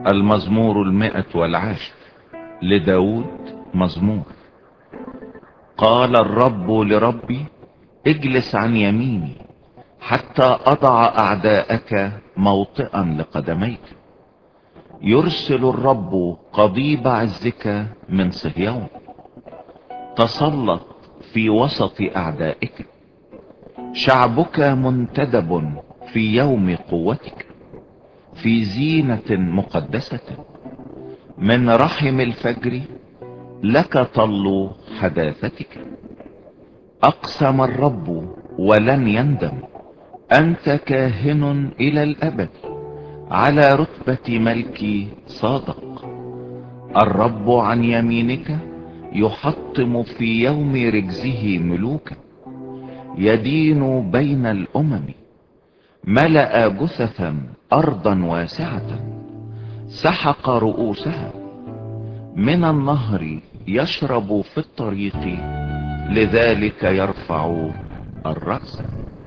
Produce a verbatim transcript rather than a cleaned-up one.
المزمور المائة والعاشر لداود مزمور. قال الرب لربي اجلس عن يميني حتى اضع اعداءك موطئا لقدميك. يرسل الرب قضيب عزك من صهيون، تسلط في وسط اعدائك. شعبك منتدب في يوم قوتك، في زينة مقدسة. من رحم الفجر لك طل حداثتك. اقسم الرب ولن يندم، انت كاهن الى الابد، على رتبة ملكي صادق. الرب عن يمينك يحطم في يوم رجزه ملوكا، يدين بين الامم. ملأ جثثا ارضا واسعة، سحق رؤوسها. من النهر يشرب في الطريق، لذلك يرفع الرأس.